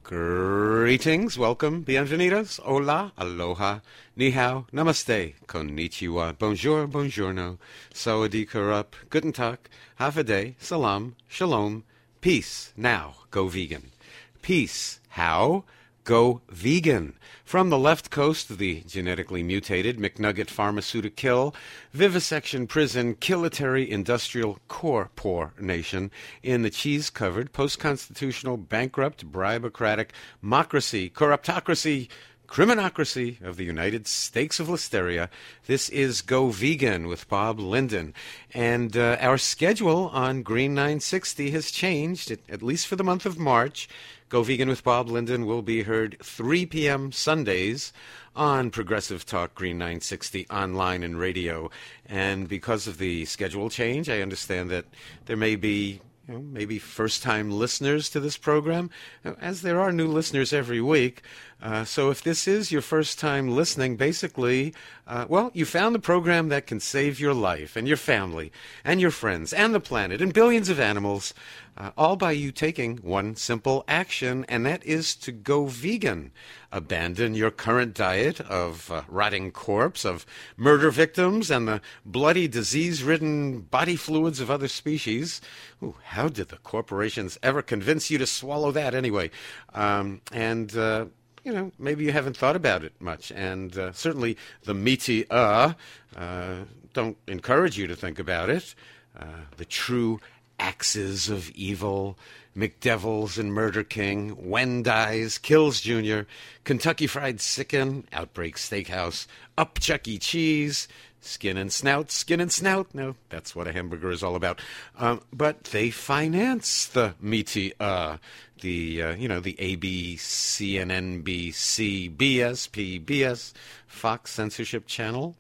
Greetings, welcome, bienvenidos, hola, aloha, ni hao, namaste, konnichiwa, bonjour, buongiorno, sawadee kurup, guten tag, have a day, salam, shalom, peace. Now, go vegan. Peace. How? Go vegan. From the left coast of the genetically mutated McNugget pharmaceutical vivisection prison kilitary industrial core poor nation in the cheese-covered post-constitutional bankrupt bribocratic mocracy corruptocracy criminocracy of the United States of Listeria. This is Go Vegan with Bob Linden. And our schedule on Green 960 has changed, at least for the month of March. Go Vegan with Bob Linden will be heard 3 p.m. Sundays on Progressive Talk Green 960 online and radio. And because of the schedule change, I understand that there may be maybe first-time listeners to this program, as there are new listeners every week. So if this is your first time listening, basically, you found the program that can save your life and your family and your friends and the planet and billions of animals, all by you taking one simple action, and that is to go vegan. Abandon your current diet of rotting corpse, of murder victims, and the bloody, disease-ridden body fluids of other species. Ooh, how did the corporations ever convince you to swallow that anyway? Maybe you haven't thought about it much. And certainly the meaty don't encourage you to think about it. The true axes of evil, McDevils and Murder King, Wendy's, Kills Jr., Kentucky Fried Chicken, Outbreak Steakhouse, Up Chuck E. Cheese, Skin and Snout. No, that's what a hamburger is all about. But they finance the meaty, the ABC and NBC, BS, PBS, Fox censorship channel.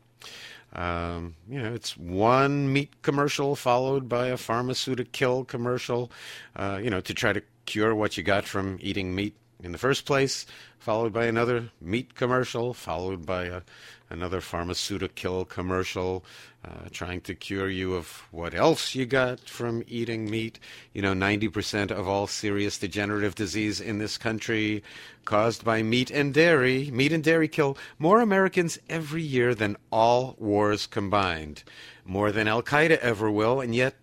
It's one meat commercial followed by a pharmaceutical commercial, to try to cure what you got from eating meat in the first place, followed by another meat commercial, followed by another pharmaceutical commercial, trying to cure you of what else you got from eating meat. 90% of all serious degenerative disease in this country caused by meat and dairy. Meat and dairy kill more Americans every year than all wars combined, more than Al-Qaeda ever will, and yet,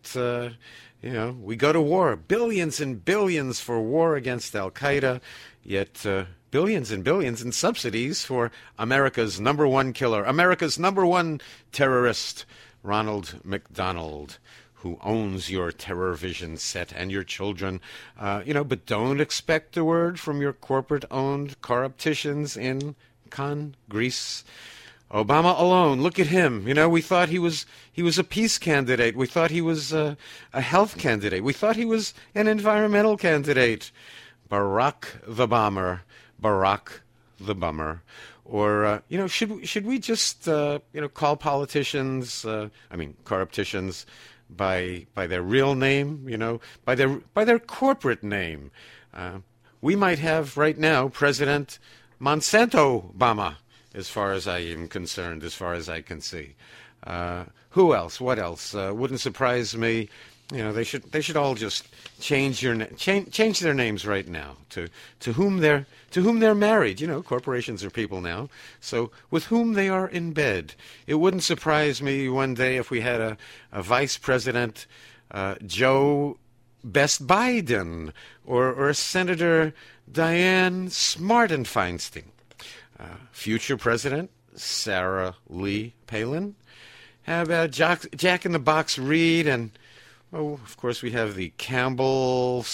we go to war. Billions and billions for war against Al-Qaeda, yet billions and billions in subsidies for America's number one killer, America's number one terrorist, Ronald McDonald, who owns your Terror Vision set and your children. But don't expect a word from your corporate-owned corrupticians in Congress. Obama alone, look at him. We thought he was a peace candidate. We thought he was a health candidate. We thought he was an environmental candidate. Barack the Bomber. Barack the Bummer. Or, should we just, call politicians, corrupticians by their real name, by their corporate name? We might have right now President Monsanto Obama, as far as I am concerned, as far as I can see. Who else? What else? Wouldn't surprise me. They should all just change their names right now to whom they're married. Corporations are people now, so with whom they are in bed. It wouldn't surprise me one day if we had a vice president, Joe Best Biden, or a Senator Dianne Smartin Feinstein. Future President Sarah Lee Palin. How about Jack in the Box Reed? And of course we have the Campbell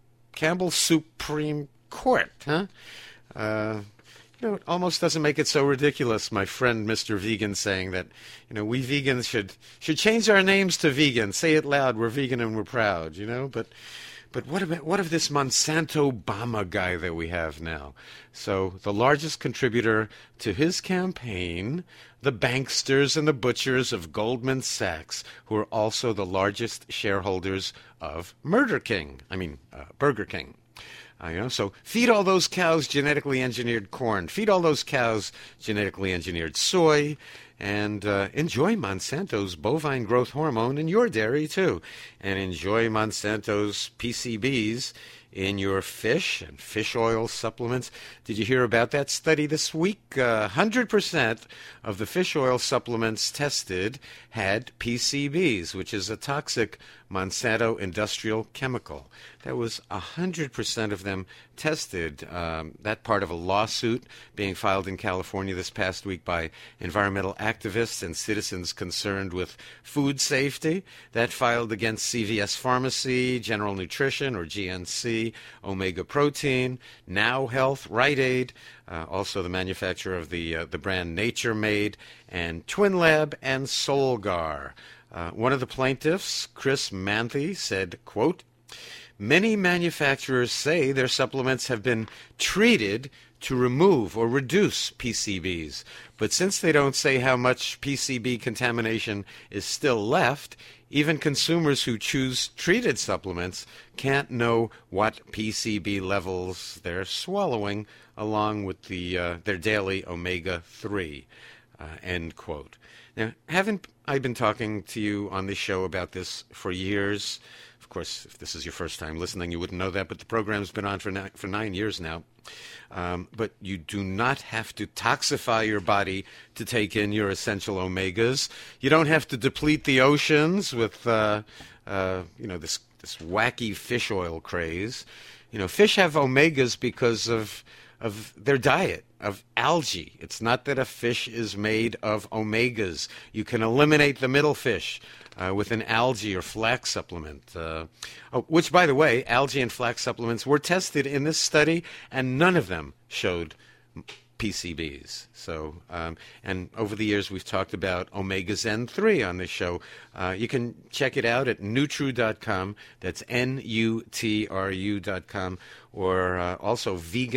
Supreme Court, huh? It almost doesn't make it so ridiculous. My friend Mr. Vegan saying that we vegans should change our names to vegan. Say it loud. We're vegan and we're proud. But what of this Monsanto Obama guy that we have now? So the largest contributor to his campaign, the banksters and the butchers of Goldman Sachs, who are also the largest shareholders of Burger King. So feed all those cows genetically engineered corn. Feed all those cows genetically engineered soy. And enjoy Monsanto's bovine growth hormone in your dairy, too. And enjoy Monsanto's PCBs in your fish and fish oil supplements. Did you hear about that study this week? 100% of the fish oil supplements tested had PCBs, which is a toxic Monsanto industrial chemical. That was 100% of them tested. That part of a lawsuit being filed in California this past week by environmental activists and citizens concerned with food safety. That filed against CVS Pharmacy, General Nutrition, or GNC, Omega Protein, Now Health, Rite Aid, also the manufacturer of the brand Nature Made, and Twinlab and Solgar. One of the plaintiffs, Chris Manthe, said, quote, "Many manufacturers say their supplements have been treated to remove or reduce PCBs, but since they don't say how much PCB contamination is still left, even consumers who choose treated supplements can't know what PCB levels they're swallowing along with their daily omega-3, end quote. Now, haven't I been talking to you on this show about this for years? Of course, if this is your first time listening, you wouldn't know that, but the program's been on for 9 years now. But you do not have to toxify your body to take in your essential omegas. You don't have to deplete the oceans with, this wacky fish oil craze. Fish have omegas because of their diet, of algae. It's not that a fish is made of omegas. You can eliminate the middle fish with an algae or flax supplement, which, by the way, algae and flax supplements were tested in this study, and none of them showed PCBs. So, and over the years, we've talked about Omega Zen 3 on this show. You can check it out at Nutru.com. That's NUTRU.com, or also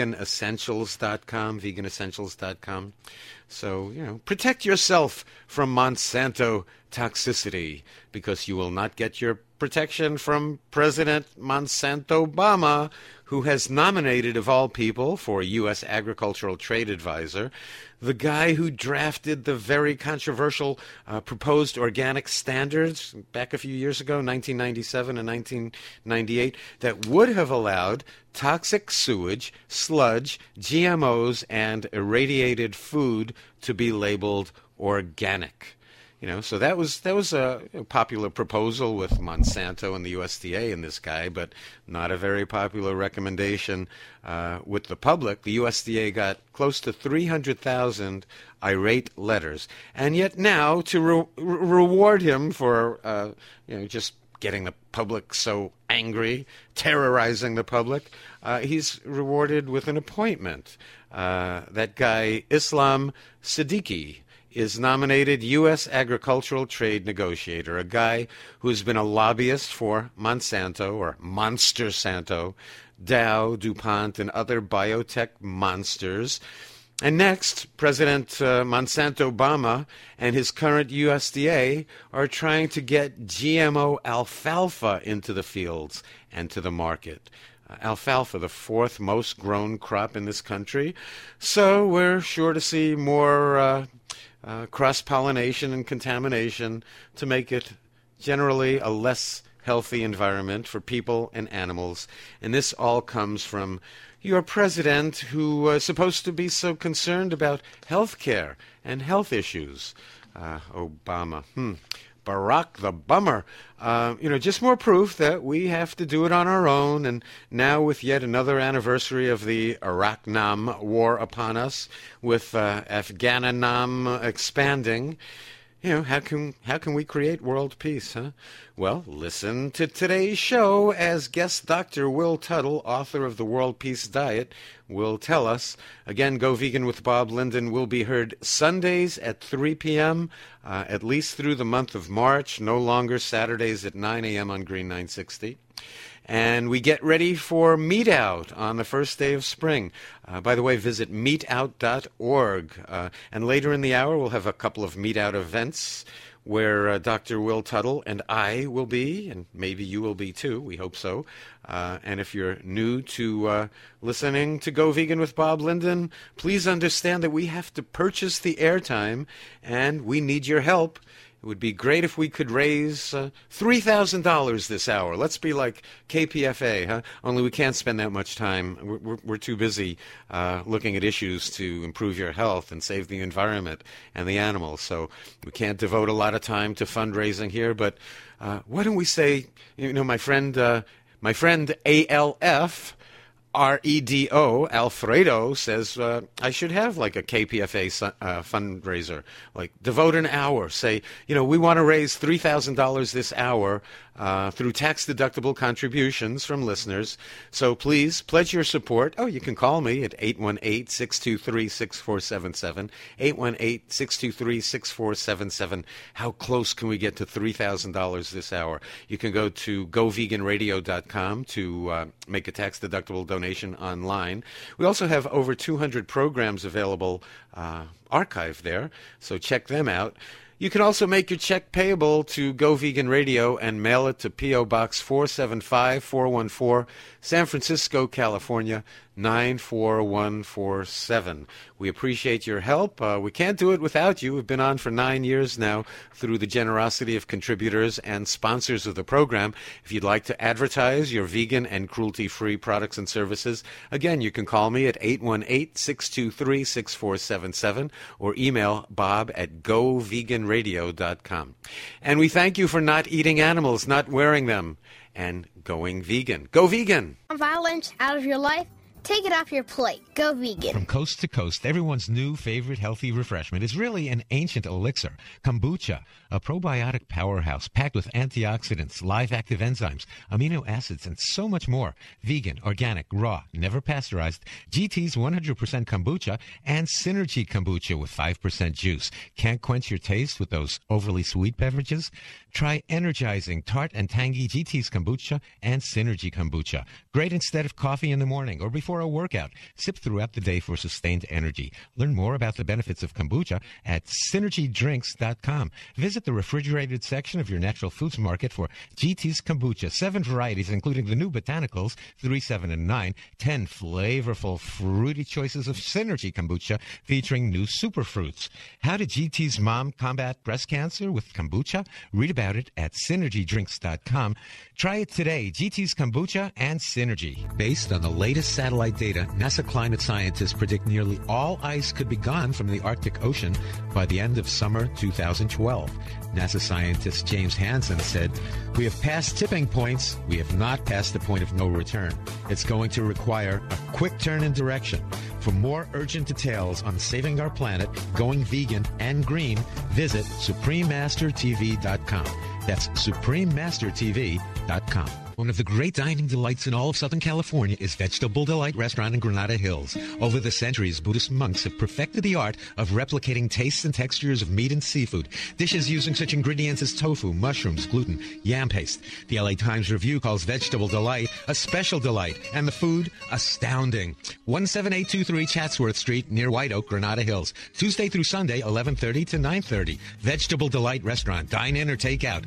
veganessentials.com. So, protect yourself from Monsanto toxicity, because you will not get your protection from President Monsanto Obama, who has nominated, of all people, for U.S. Agricultural Trade Advisor, the guy who drafted the very controversial proposed organic standards back a few years ago, 1997 and 1998, that would have allowed toxic sewage, sludge, GMOs, and irradiated food to be labeled organic. So that was a popular proposal with Monsanto and the USDA and this guy, but not a very popular recommendation with the public. The USDA got close to 300,000 irate letters, and yet now to reward him for just getting the public so angry, terrorizing the public, he's rewarded with an appointment. That guy, Islam Siddiqui, is nominated U.S. Agricultural Trade Negotiator, a guy who's been a lobbyist for Monsanto, or Monster Santo, Dow, DuPont, and other biotech monsters. And next, President Monsanto Obama and his current USDA are trying to get GMO alfalfa into the fields and to the market. Alfalfa, the fourth most grown crop in this country. So we're sure to see more cross-pollination and contamination to make it generally a less healthy environment for people and animals. And this all comes from your president, who is supposed to be so concerned about health care and health issues. Obama. Barack the Bummer. Just more proof that we have to do it on our own. And now, with yet another anniversary of the Iraq-Nam war upon us, with Afghanistan expanding, how can we create world peace, huh? Well, listen to today's show as guest Dr. Will Tuttle, author of The World Peace Diet, will tell us. Again, Go Vegan with Bob Linden will be heard Sundays at 3 p.m., at least through the month of March, no longer Saturdays at 9 a.m. on Green 960. And we get ready for Meet Out on the first day of spring. By the way, visit meetout.org. And later in the hour, we'll have a couple of Meet Out events where Dr. Will Tuttle and I will be, and maybe you will be too. We hope so. And if you're new to listening to Go Vegan with Bob Linden, please understand that we have to purchase the airtime, and we need your help. It would be great if we could raise $3,000 this hour. Let's be like KPFA, huh? Only we can't spend that much time. We're too busy looking at issues to improve your health and save the environment and the animals. So we can't devote a lot of time to fundraising here. But why don't we say, my friend ALF, REDO, Alfredo, says I should have like a KPFA fundraiser, like devote an hour. Say, we want to raise $3,000 this hour through tax-deductible contributions from listeners. So please pledge your support. Oh, you can call me at 818-623-6477, 818-623-6477. How close can we get to $3,000 this hour? You can go to goveganradio.com to make a tax-deductible donation online. We also have over 200 programs available archived there, so check them out. You can also make your check payable to Go Vegan Radio and mail it to P.O. Box 475-414, San Francisco, California, 94147. We appreciate your help. We can't do it without you. We've been on for 9 years now through the generosity of contributors and sponsors of the program. If you'd like to advertise your vegan and cruelty-free products and services, again, you can call me at 818-623-6477 or email bob@goveganradio.com. And we thank you for not eating animals, not wearing them, and going vegan. Go vegan! Violence out of your life? Take it off your plate. Go vegan. From coast to coast, everyone's new favorite healthy refreshment is really an ancient elixir. Kombucha, a probiotic powerhouse packed with antioxidants, live active enzymes, amino acids, and so much more. Vegan, organic, raw, never pasteurized. GT's 100% kombucha and Synergy kombucha with 5% juice. Can't quench your taste with those overly sweet beverages? Try energizing, tart, and tangy GT's kombucha and Synergy kombucha. Great instead of coffee in the morning or before a workout. Sip throughout the day for sustained energy. Learn more about the benefits of kombucha at synergydrinks.com. Visit the refrigerated section of your natural foods market for GT's kombucha. 7 varieties, including the new botanicals, 3, 7, and 9. 10 flavorful, fruity choices of Synergy kombucha featuring new superfruits. How did GT's mom combat breast cancer with kombucha? Read about it at synergydrinks.com. Try it today. GT's kombucha and Synergy. Based on the latest satellite data, NASA climate scientists predict nearly all ice could be gone from the Arctic Ocean by the end of summer 2012. NASA scientist James Hansen said, "We have passed tipping points. We have not passed the point of no return. It's going to require a quick turn in direction." For more urgent details on saving our planet, going vegan and green, visit SupremeMasterTV.com. That's SupremeMasterTV.com. One of the great dining delights in all of Southern California is Vegetable Delight Restaurant in Granada Hills. Over the centuries, Buddhist monks have perfected the art of replicating tastes and textures of meat and seafood. Dishes using such ingredients as tofu, mushrooms, gluten, yam paste. The LA Times Review calls Vegetable Delight a special delight, and the food astounding. 17823 Chatsworth Street near White Oak, Granada Hills. Tuesday through Sunday, 11:30 to 9:30. Vegetable Delight Restaurant. Dine in or take out.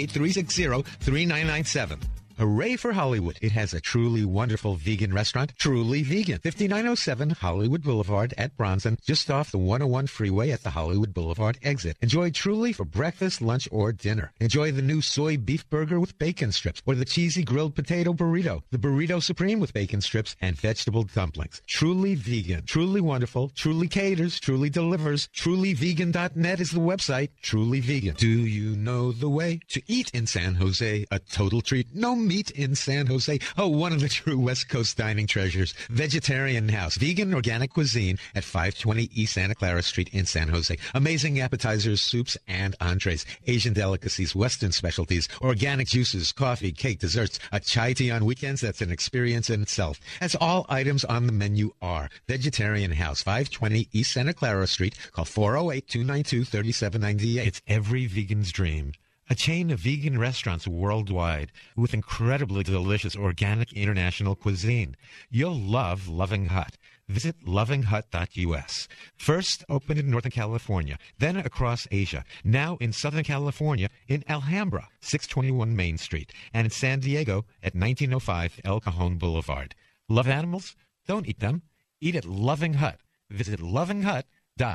818-360-3997. Hooray for Hollywood. It has a truly wonderful vegan restaurant, Truly Vegan. 5907 Hollywood Boulevard at Bronson, just off the 101 freeway at the Hollywood Boulevard exit. Enjoy Truly for breakfast, lunch, or dinner. Enjoy the new soy beef burger with bacon strips, or the cheesy grilled potato burrito, the Burrito Supreme with bacon strips, and vegetable dumplings. Truly Vegan. Truly wonderful. Truly caters. Truly delivers. TrulyVegan.net is the website. Truly Vegan. Do you know the way to eat in San Jose? A total treat. No meat in San Jose. Oh, one of the true West Coast dining treasures. Vegetarian House. Vegan organic cuisine at 520 East Santa Clara Street in San Jose. Amazing appetizers, soups, and entrees. Asian delicacies, Western specialties, organic juices, coffee, cake, desserts, a chai tea on weekends. That's an experience in itself. As all items on the menu are. Vegetarian House, 520 East Santa Clara Street. Call 408-292-3798. It's every vegan's dream. A chain of vegan restaurants worldwide with incredibly delicious organic international cuisine. You'll love Loving Hut. Visit lovinghut.us. First opened in Northern California, then across Asia, now in Southern California in Alhambra, 621 Main Street, and in San Diego at 1905 El Cajon Boulevard. Love animals? Don't eat them. Eat at Loving Hut. Visit lovinghut.us.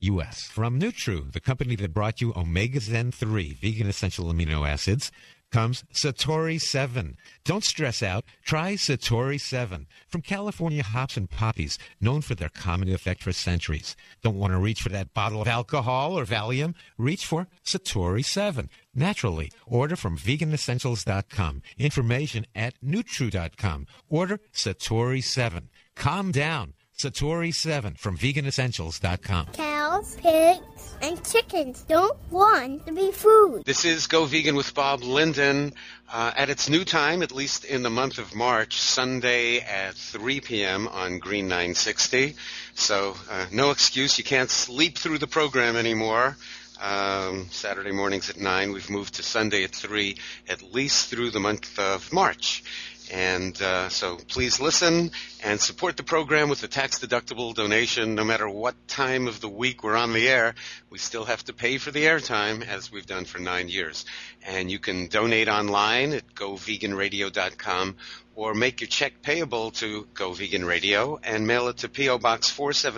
U.S. From Nutru, the company that brought you Omega Zen 3 vegan essential amino acids, comes Satori 7. Don't stress out. Try Satori 7. From California hops and poppies, known for their calming effect for centuries. Don't want to reach for that bottle of alcohol or Valium? Reach for Satori 7. Naturally. Order from veganessentials.com. Information at Nutru.com. Order Satori 7. Calm down. Satori 7 from veganessentials.com. Cows, pigs, and chickens don't want to be food. This is Go Vegan with Bob Linden at its new time, at least in the month of March, Sunday at 3 p.m. on Green 960. So no excuse. You can't sleep through the program anymore. Saturday mornings at 9. We've moved to Sunday at 3, at least through the month of March. And so please listen and support the program with a tax-deductible donation. No matter what time of the week we're on the air, we still have to pay for the airtime, as we've done for 9 years. And you can donate online at goveganradio.com or make your check payable to Go Vegan Radio and mail it to P.O. Box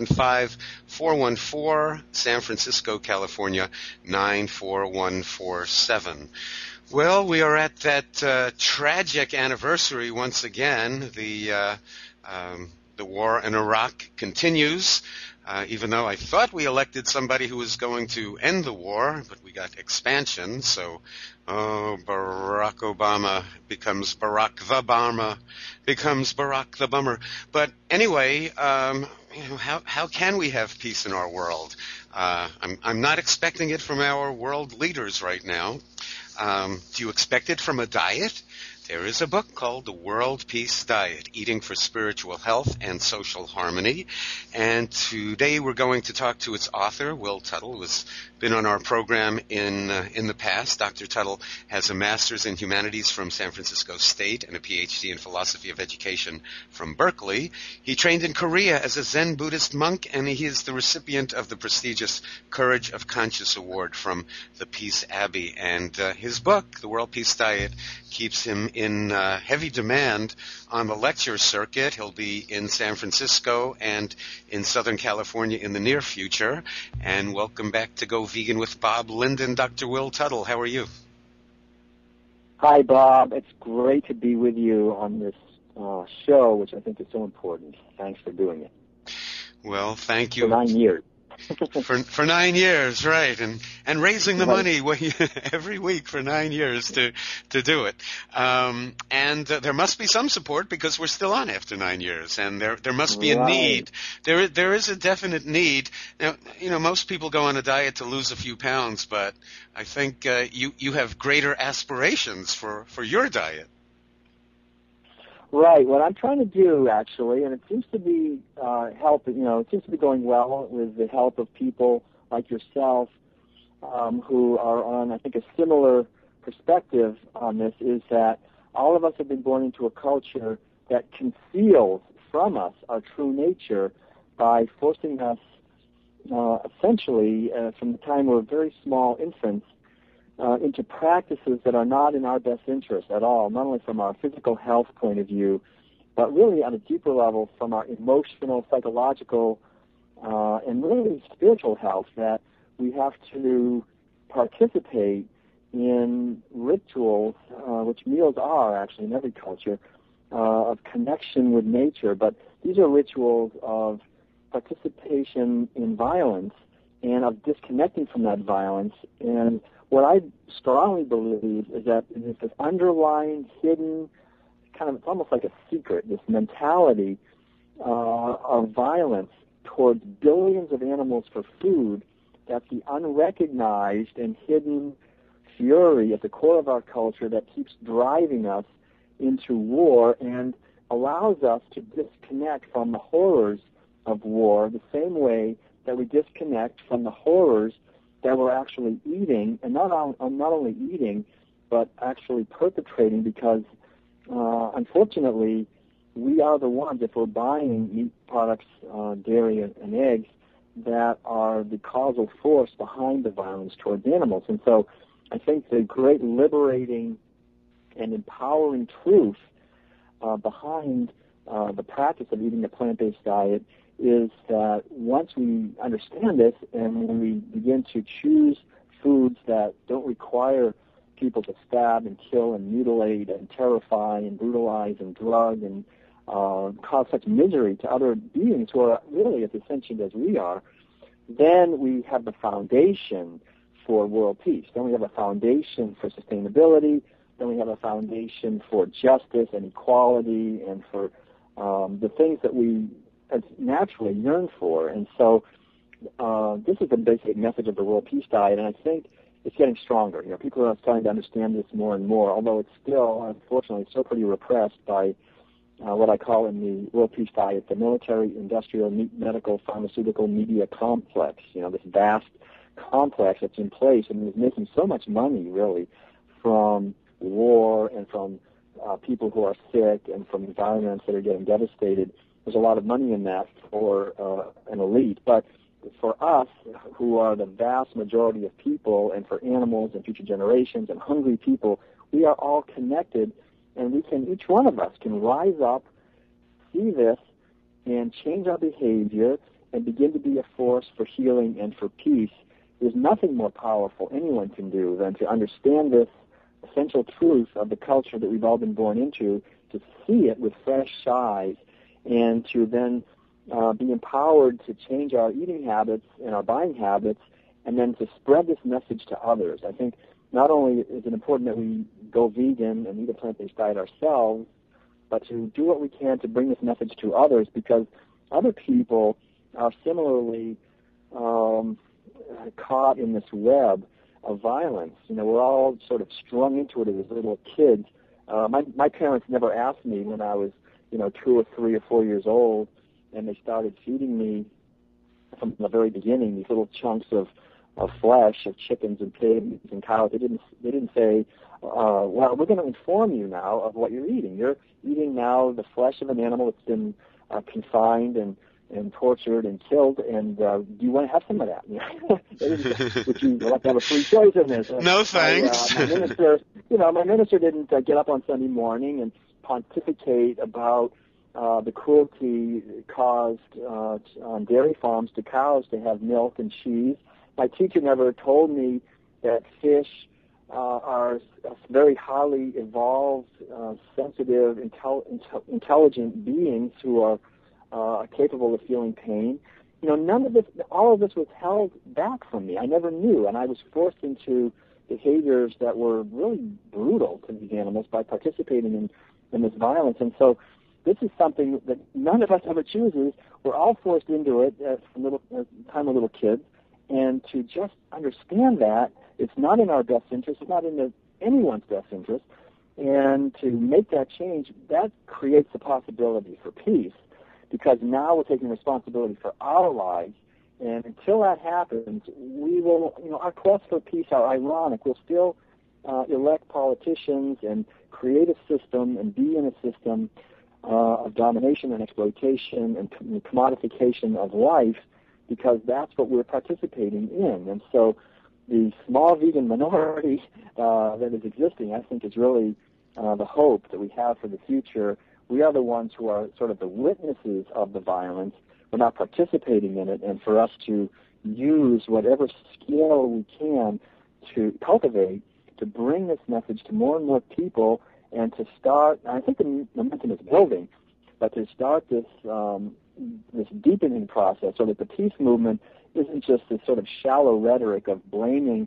475-414, San Francisco, California, 94147. Well, we are at that tragic anniversary once again. The war in Iraq continues, even though I thought we elected somebody who was going to end the war, but we got expansion. So, Barack Obama becomes Barack the Obama, becomes Barack the Bummer. But anyway, how can we have peace in our world? I'm not expecting it from our world leaders right now. Do you expect it from a diet? There is a book called The World Peace Diet, Eating for Spiritual Health and Social Harmony. And today we're going to talk to its author, Will Tuttle, who has been on our program in the past. Dr. Tuttle has a master's in humanities from San Francisco State and a PhD in philosophy of education from Berkeley. He trained in Korea as a Zen Buddhist monk, and he is the recipient of the prestigious Courage of Conscience Award from the Peace Abbey. And his book, The World Peace Diet, keeps him in heavy demand on the lecture circuit. He'll be in San Francisco and in Southern California in the near future. And welcome back to Go Vegan with Bob Linden, Dr. Will Tuttle. How are you? Hi, Bob. It's great to be with you on this show, which I think is so important. Thanks for doing it. Well, thank you. For 9 years. for 9 years, right, and raising the money every week for 9 years to do it. And there must be some support because we're still on after 9 years, and there must be a need. There is a definite need. Now, most people go on a diet to lose a few pounds, but I think you have greater aspirations for your diet. Right. What I'm trying to do, actually, and it seems to be helping. It seems to be going well with the help of people like yourself who are on, I think, a similar perspective on this, is that all of us have been born into a culture that conceals from us our true nature by forcing us, essentially, from the time we're very small infants, into practices that are not in our best interest at all, not only from our physical health point of view, but really on a deeper level from our emotional, psychological, and really spiritual health, that we have to participate in rituals, which meals are actually in every culture, of connection with nature. But these are rituals of participation in violence and of disconnecting from that violence. And what I strongly believe is that there's this underlying, hidden, kind of, it's almost like a secret, this mentality of violence towards billions of animals for food. That's the unrecognized and hidden fury at the core of our culture that keeps driving us into war and allows us to disconnect from the horrors of war the same way that we disconnect from the horrors that we're actually eating, and not only eating, but actually perpetrating, because unfortunately we are the ones, if we're buying meat products, dairy and eggs, that are the causal force behind the violence towards animals. And so I think the great liberating and empowering truth behind the practice of eating a plant-based diet is that once we understand this and when we begin to choose foods that don't require people to stab and kill and mutilate and terrify and brutalize and drug and cause such misery to other beings who are really as sentient as we are, then we have the foundation for world peace. Then we have a foundation for sustainability. Then we have a foundation for justice and equality and for the things that we naturally yearn for. And so this is the basic message of the World Peace Diet, and I think it's getting stronger. You know, people are starting to understand this more and more, although it's still, unfortunately, still pretty repressed by what I call in the World Peace Diet the military, industrial, medical, pharmaceutical, media complex. You know, this vast complex that's in place and is making so much money, really, from war and from people who are sick and from environments that are getting devastated. There's a lot of money in that for an elite. But for us, who are the vast majority of people, and for animals and future generations and hungry people, we are all connected, and we can, each one of us can rise up, see this, and change our behavior and begin to be a force for healing and for peace. There's nothing more powerful anyone can do than to understand this essential truth of the culture that we've all been born into, to see it with fresh eyes, and to then be empowered to change our eating habits and our buying habits, and then to spread this message to others. I think not only is it important that we go vegan and eat a plant-based diet ourselves, but to do what we can to bring this message to others, because other people are similarly caught in this web of violence. You know, we're all sort of strung into it as little kids. My parents never asked me when I was, 2 or 3 or 4 years old, and they started feeding me from the very beginning these little chunks of flesh of chickens and pigs and cows. They didn't say, well, we're going to inform you now of what you're eating. You're eating now the flesh of an animal that's been confined and tortured and killed, and do you want to have some of that? Would you like to have a free choice in this? No, thanks. My minister didn't get up on Sunday morning and pontificate about the cruelty caused on dairy farms to cows to have milk and cheese. My teacher never told me that fish are very highly evolved, sensitive, intelligent beings who are capable of feeling pain. None of this, all of this was held back from me. I never knew, and I was forced into behaviors that were really brutal to these animals by participating in this violence. And so this is something that none of us ever chooses. We're all forced into it from the time we're little kids. And to just understand that it's not in our best interest, it's not in anyone's best interest, and to make that change, that creates the possibility for peace, because now we're taking responsibility for our lives. And until that happens, we will, our quests for peace are ironic. We'll still elect politicians and create a system and be in a system of domination and exploitation and commodification of life, because that's what we're participating in. And so the small vegan minority that is existing, I think, is really the hope that we have for the future. We are the ones who are sort of the witnesses of the violence. We're not participating in it, and for us to use whatever skill we can to cultivate, to bring this message to more and more people, and to start, I think the momentum is building, but to start this deepening process so that the peace movement isn't just this sort of shallow rhetoric of blaming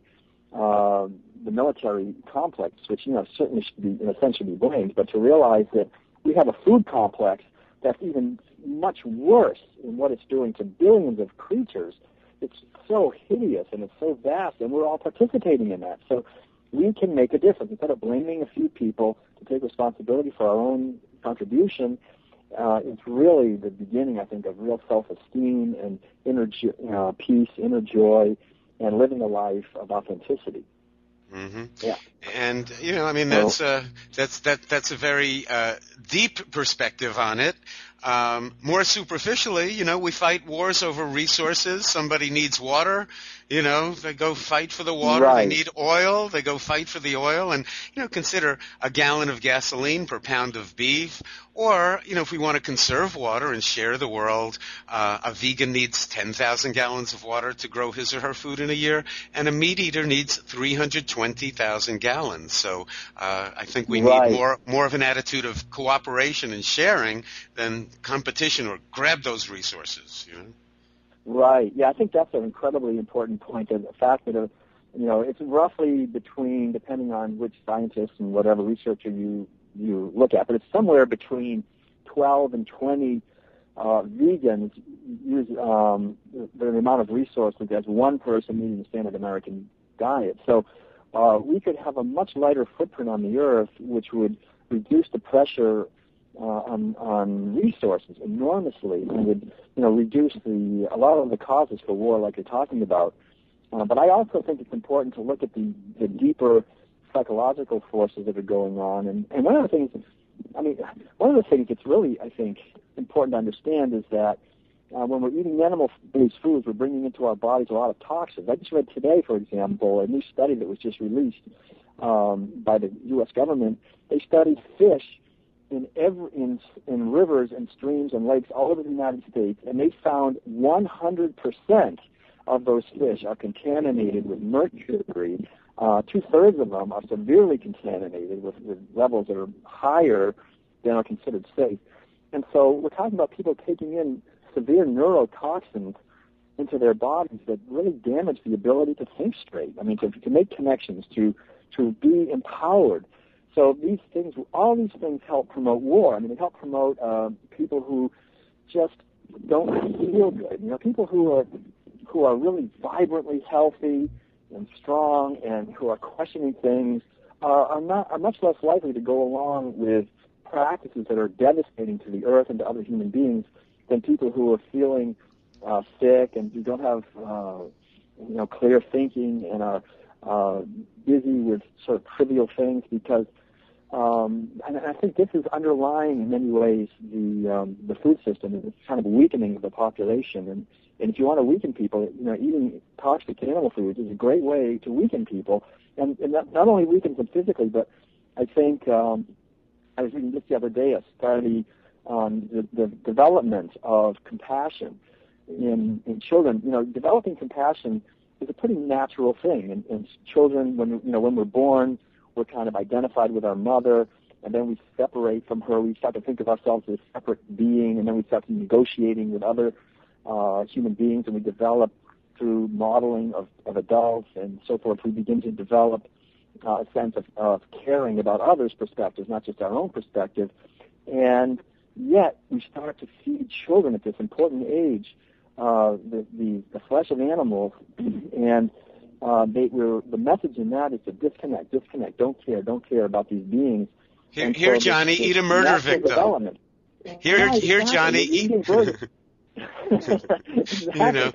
the military complex, which, certainly should be, in a sense, should be blamed, but to realize that we have a food complex that's even much worse in what it's doing to billions of creatures. It's so hideous and it's so vast, and we're all participating in that. So we can make a difference. Instead of blaming a few people to take responsibility for our own contribution, it's really the beginning, I think, of real self-esteem and inner peace, inner joy, and living a life of authenticity. Mm-hmm. Yeah. And that's a very deep perspective on it. More superficially, we fight wars over resources. Somebody needs water, You know, they go fight for the water. Right. They need oil. They go fight for the oil. And, you know, consider a gallon of gasoline per pound of beef. Or, you know, if we want to conserve water and share the world, a vegan needs 10,000 gallons of water to grow his or her food in a year, and a meat eater needs 320,000 gallons. So I think we need more of an attitude of cooperation and sharing than competition or grab those resources, you know. Right. Yeah, I think that's an incredibly important point. The fact that, you know, it's roughly between, depending on which scientist and whatever researcher you look at, but it's somewhere between 12 and 20 vegans use the amount of resources as one person eating the standard American diet. So we could have a much lighter footprint on the earth, which would reduce the pressure on resources enormously, and would, you know, reduce a lot of the causes for war, like you're talking about. But I also think it's important to look at the deeper psychological forces that are going on. And one of the things, that's really, I think, important to understand is that when we're eating animal-based foods, we're bringing into our bodies a lot of toxins. I just read today, for example, a new study that was just released by the U.S. government. They studied fish in rivers and streams and lakes all over the United States, and they found 100% of those fish are contaminated with mercury. Two-thirds of them are severely contaminated with levels that are higher than are considered safe. And so we're talking about people taking in severe neurotoxins into their bodies that really damage the ability to think straight. I mean, to make connections, to be empowered. So these things, all these things help promote war. I mean, they help promote people who just don't feel good. You know, people who are really vibrantly healthy and strong and who are questioning things are much less likely to go along with practices that are devastating to the earth and to other human beings than people who are feeling sick and who don't have clear thinking and are busy with sort of trivial things, because and I think this is underlying in many ways the food system, and it's kind of weakening of the population. And if you want to weaken people, you know, eating toxic animal foods is a great way to weaken people, and that not only weakens them physically, but I think I was reading just the other day a study on the development of compassion in children. You know, developing compassion is a pretty natural thing. And children, when we're born, we're kind of identified with our mother, and then we separate from her. We start to think of ourselves as a separate being, and then we start negotiating with other human beings, and we develop through modeling of adults and so forth. We begin to develop a sense of caring about others' perspectives, not just our own perspective. And yet we start to feed children at this important age the flesh of animals, and the message in that is to disconnect, don't care about these beings. Here, Johnny, eat a murder victim. Here, Johnny, eat. Exactly. You know,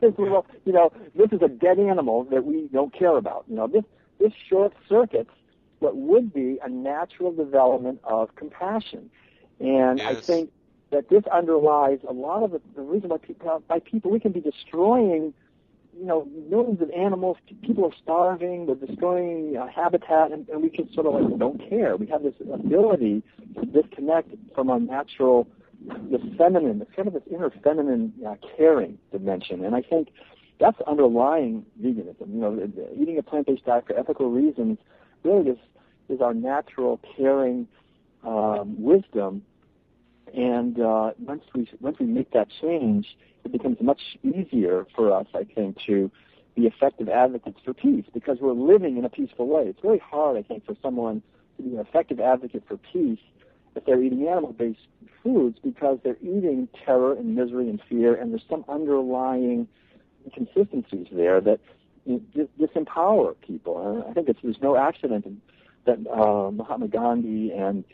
this is a dead animal that we don't care about. You know, this short circuits what would be a natural development of compassion, and yes. I think that this underlies a lot of the reason why people we can be destroying, you know, millions of animals. People are starving. They're destroying habitat, and we can sort of like don't care. We have this ability to disconnect from our natural, the feminine, the kind of this inner feminine caring dimension. And I think that's underlying veganism. You know, eating a plant-based diet for ethical reasons really is our natural caring wisdom. And once we make that change, it becomes much easier for us, I think, to be effective advocates for peace, because we're living in a peaceful way. It's very hard, I think, for someone to be an effective advocate for peace if they're eating animal-based foods, because they're eating terror and misery and fear, and there's some underlying inconsistencies there that disempower people. And I think there's no accident that Mahatma Gandhi and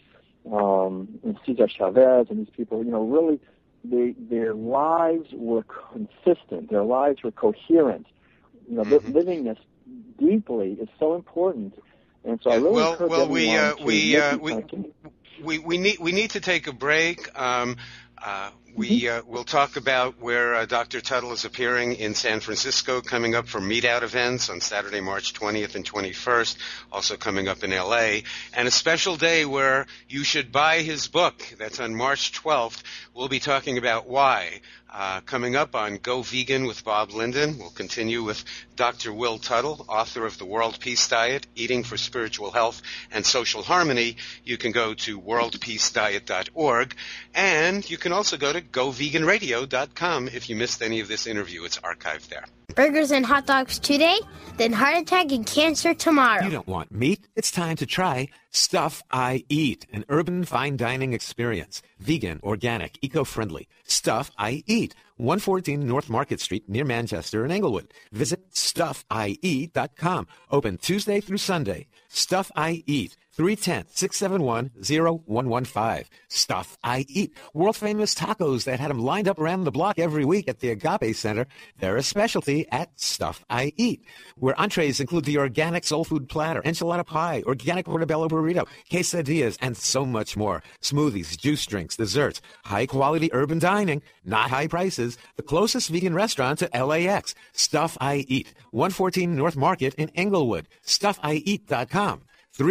Cesar Chavez and these people, you know, really their lives were consistent. Their lives were coherent. You know, living this deeply is so important. And so I really encourage everyone to we need to take a break. We'll talk about where Dr. Tuttle is appearing in San Francisco, coming up for Meet Out events on Saturday, March 20th and 21st, also coming up in L.A., and a special day where you should buy his book. That's on March 12th. We'll be talking about why. Coming up on Go Vegan with Bob Linden, we'll continue with Dr. Will Tuttle, author of The World Peace Diet, Eating for Spiritual Health and Social Harmony. You can go to worldpeacediet.org, and you can also go to goveganradio.com if you missed any of this interview. It's archived there. Burgers and hot dogs today, then heart attack and cancer tomorrow. You don't want meat? It's time to try Stuff I Eat, an urban fine dining experience. Vegan, organic, eco-friendly. Stuff I Eat. 114 North Market Street near Manchester and Englewood. Visit StuffIEat.com. Open Tuesday through Sunday. Stuff I Eat. 310-671-0115. Stuff I Eat. World-famous tacos that had them lined up around the block every week at the Agape Center. They're a specialty at Stuff I Eat, where entrees include the organic soul food platter, enchilada pie, organic portobello burrito, quesadillas, and so much more. Smoothies, juice drinks, desserts, high-quality urban dining, not high prices. The closest vegan restaurant to LAX. Stuff I Eat. 114 North Market in Englewood. StuffIEat.com.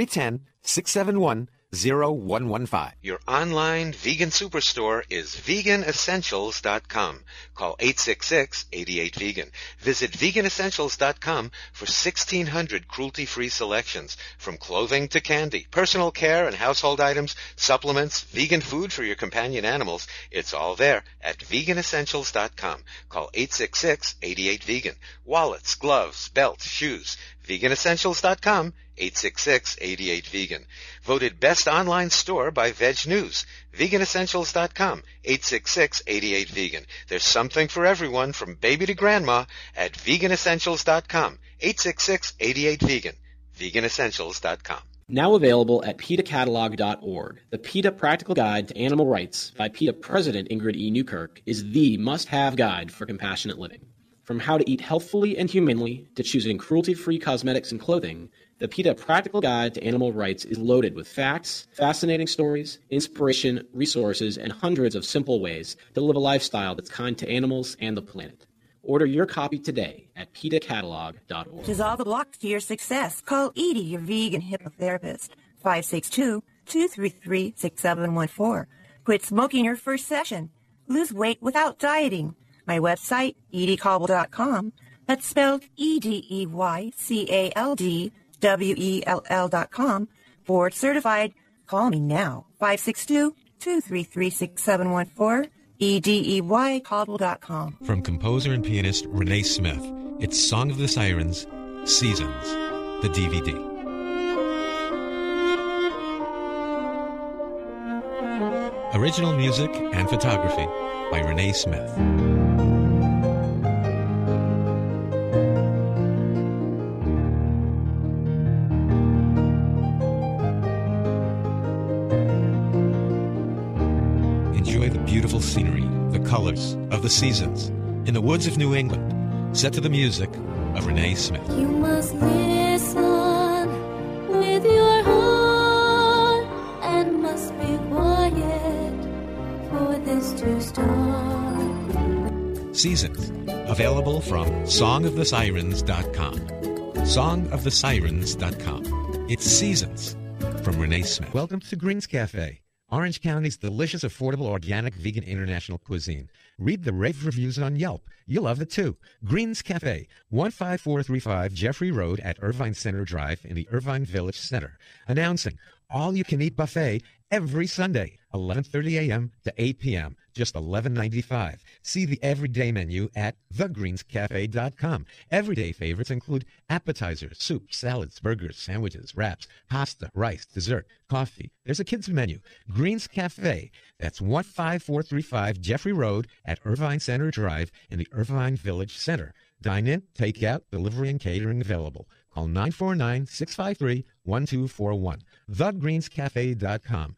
310-671-0115. Your online vegan superstore is veganessentials.com. Call 866-88-VEGAN. Visit veganessentials.com for 1,600 cruelty-free selections, from clothing to candy, personal care and household items, supplements, vegan food for your companion animals. It's all there at veganessentials.com. Call 866-88-VEGAN. Wallets, gloves, belts, shoes. veganessentials.com. 866-88-VEGAN. Voted best online store by Veg News. veganessentials.com. 866-88-VEGAN. There's something for everyone from baby to grandma at veganessentials.com. 866-88-VEGAN. veganessentials.com. Now available at PETACatalog.org. The PETA Practical Guide to Animal Rights by PETA President Ingrid E. Newkirk is the must-have guide for compassionate living. From how to eat healthfully and humanely to choosing cruelty-free cosmetics and clothing, the PETA Practical Guide to Animal Rights is loaded with facts, fascinating stories, inspiration, resources, and hundreds of simple ways to live a lifestyle that's kind to animals and the planet. Order your copy today at PETACatalog.org. Dissolve the blocks to your success. Call Edie, your vegan hypnotherapist. 562-233-6714. Quit smoking your first session. Lose weight without dieting. My website, EdieCauble.com. That's spelled EDEYCALDWELL.com. Board certified. Call me now. 562-233-6714. EDEYCauble.com. From composer and pianist Renee Smith, it's Song of the Sirens, Seasons, the DVD. Original music and photography by Renee Smith. Enjoy the beautiful scenery, the colors of the seasons in the woods of New England, set to the music of Renee Smith. You must listen with your heart and must be quiet for this to start. Seasons, available from songofthesirens.com. Songofthesirens.com. It's Seasons from Renee Smith. Welcome to Greens Cafe, Orange County's delicious, affordable, organic, vegan, international cuisine. Read the rave reviews on Yelp. You'll love it, too. Greens Cafe, 15435 Jeffrey Road at Irvine Center Drive in the Irvine Village Center. Announcing all-you-can-eat buffet every Sunday, 11:30 a.m. to 8 p.m., just $11.95. See the everyday menu at thegreenscafe.com. Everyday favorites include appetizers, soups, salads, burgers, sandwiches, wraps, pasta, rice, dessert, coffee. There's a kids menu. Greens Cafe. That's 15435 Jeffrey Road at Irvine Center Drive in the Irvine Village Center. Dine in, take out, delivery, and catering available. Call 949-653-1241. TheGreensCafe.com.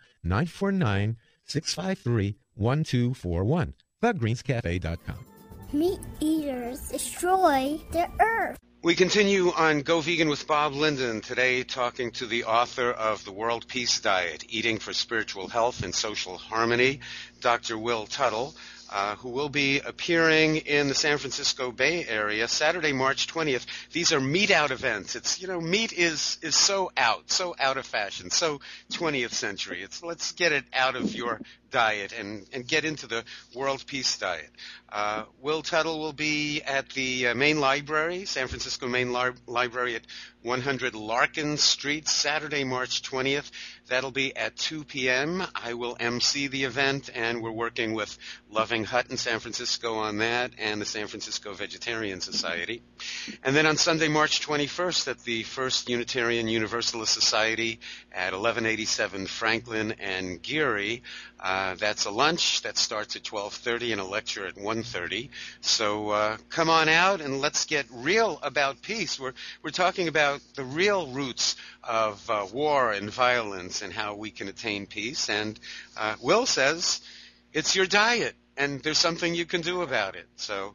949-653-1241. TheGreensCafe.com. Meat eaters destroy the earth. We continue on Go Vegan with Bob Linden, today talking to the author of The World Peace Diet, Eating for Spiritual Health and Social Harmony, Dr. Will Tuttle, who will be appearing in the San Francisco Bay Area Saturday, March 20th. These are meat out events. It's, meat is so out of fashion, so 20th century. Let's get it out of your diet and get into the World Peace Diet. Will Tuttle will be at the main library, San Francisco Main Library at 100 Larkin Street, Saturday, March 20th. That'll be at 2 p.m. I will MC the event, and we're working with Loving Hut in San Francisco on that and the San Francisco Vegetarian Society. And then on Sunday, March 21st at the First Unitarian Universalist Society at 1187 Franklin and Geary. That's a lunch that starts at 12:30 and a lecture at 1:30. So come on out and let's get real about peace. We're talking about the real roots of war and violence and how we can attain peace. And Will says it's your diet, and there's something you can do about it. So,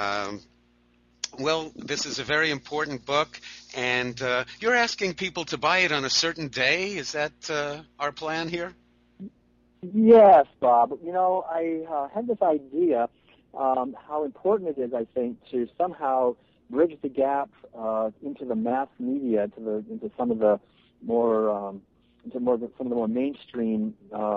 Will, this is a very important book, and you're asking people to buy it on a certain day. Is that our plan here? Yes, Bob. I had this idea how important it is, I think, to somehow bridge the gap into the mass media, into some of the more some of the more mainstream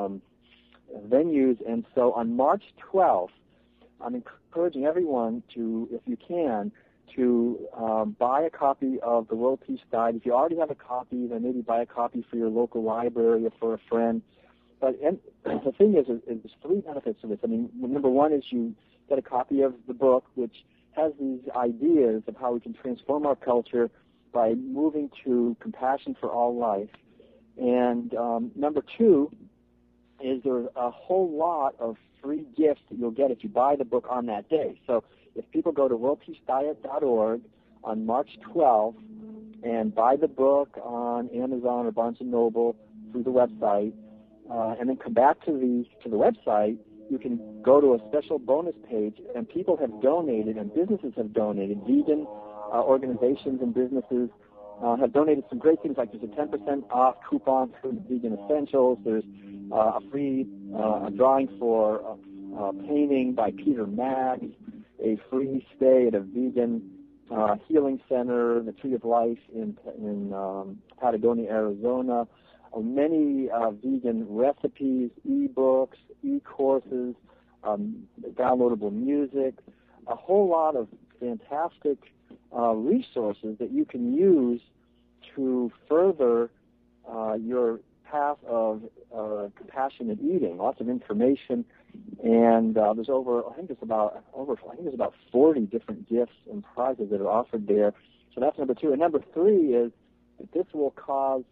venues. And so on March 12th, I'm encouraging everyone to, if you can, to buy a copy of The World Peace Diet. If you already have a copy, then maybe buy a copy for your local library or for a friend. But the thing is, there's three benefits to this. I mean, number one is you get a copy of the book, which has these ideas of how we can transform our culture by moving to compassion for all life. And number two is there's a whole lot of free gifts that you'll get if you buy the book on that day. So if people go to worldpeacediet.org on March 12th and buy the book on Amazon or Barnes & Noble through the website, and then come back to the website, you can go to a special bonus page, and people have donated, and businesses have donated. Vegan organizations and businesses have donated some great things, like there's a 10% off coupon for vegan essentials. There's a free drawing for a painting by Peter Max, a free stay at a vegan healing center, the Tree of Life in Patagonia, Arizona. Many vegan recipes, e-books, e-courses, downloadable music, a whole lot of fantastic resources that you can use to further your path of compassionate eating. Lots of information, and there's I think there's about 40 different gifts and prizes that are offered there. So that's number two. And number three is that this will cause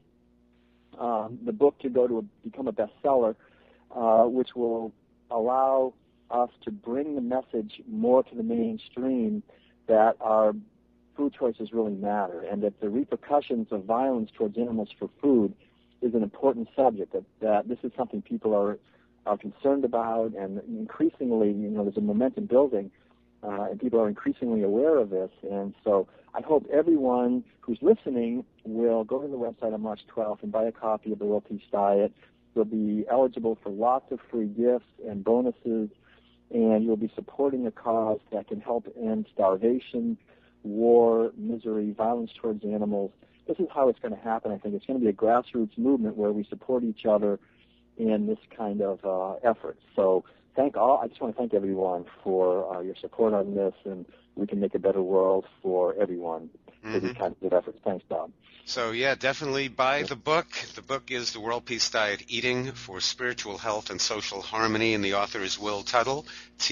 the book to become a bestseller, which will allow us to bring the message more to the mainstream that our food choices really matter, and that the repercussions of violence towards animals for food is an important subject, that this is something people are concerned about, and increasingly, there's a momentum building, and people are increasingly aware of this. And so I hope everyone who's listening will go to the website on March 12th and buy a copy of The World Peace Diet. You'll be eligible for lots of free gifts and bonuses, and you'll be supporting a cause that can help end starvation, war, misery, violence towards animals. This is how it's going to happen. I think it's going to be a grassroots movement where we support each other in this kind of effort. So I just want to thank everyone for your support on this, and we can make a better world for everyone for these kinds of efforts. Thanks, Bob. So, yeah, definitely buy the book. The book is The World Peace Diet, Eating for Spiritual Health and Social Harmony, and the author is Will Tuttle,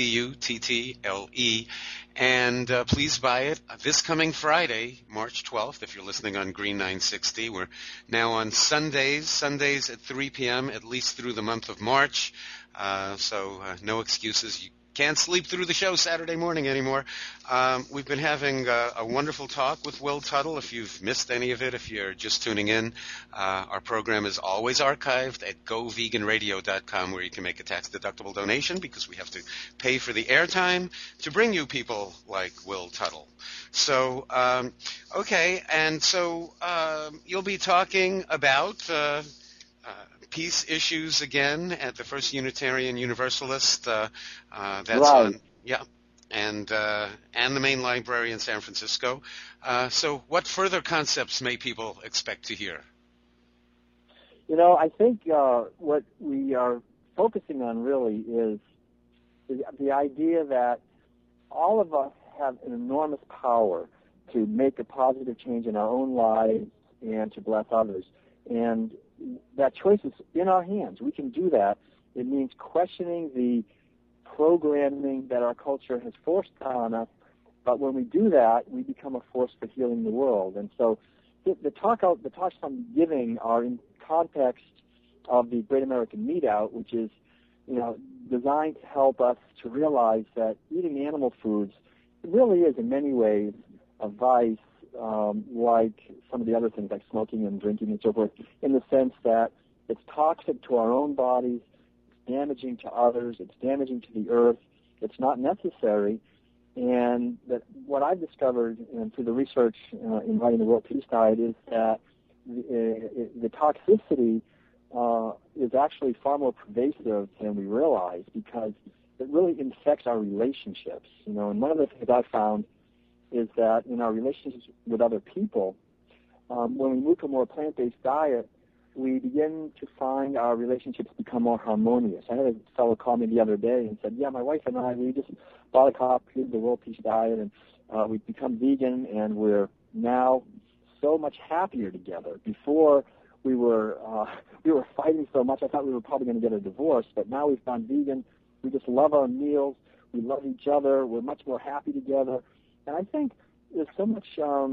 Tuttle. And please buy it this coming Friday, March 12th, if you're listening on Green 960. We're now on Sundays at 3 p.m., at least through the month of March. So no excuses. You can't sleep through the show Saturday morning anymore. We've been having a wonderful talk with Will Tuttle. If you've missed any of it, if you're just tuning in, our program is always archived at goveganradio.com, where you can make a tax-deductible donation, because we have to pay for the airtime to bring you people like Will Tuttle. So, okay, and so you'll be talking about peace issues again at the First Unitarian Universalist. That's right. on, yeah, and the main library in San Francisco. So, what further concepts may people expect to hear? I think what we are focusing on really is the idea that all of us have an enormous power to make a positive change in our own lives and to bless others. And that choice is in our hands. We can do that. It means questioning the programming that our culture has forced on us. But when we do that, we become a force for healing the world. And so the talks I'm giving are in context of the Great American Meat Out, which is, designed to help us to realize that eating animal foods really is in many ways a vice, like some of the other things like smoking and drinking and so forth, in the sense that it's toxic to our own bodies, it's damaging to others, it's damaging to the earth, it's not necessary. And that what I've discovered through the research in writing the World Peace Diet is that the toxicity is actually far more pervasive than we realize, because it really infects our relationships. And one of the things I found is that in our relationships with other people, when we move to a more plant-based diet, we begin to find our relationships become more harmonious. I had a fellow call me the other day and said, yeah, my wife and I, we just bought a copy of the World Peace Diet, and we've become vegan, and we're now so much happier together. Before, we were fighting so much, I thought we were probably going to get a divorce, but now we've gone vegan. We just love our meals. We love each other. We're much more happy together. And I think there's so much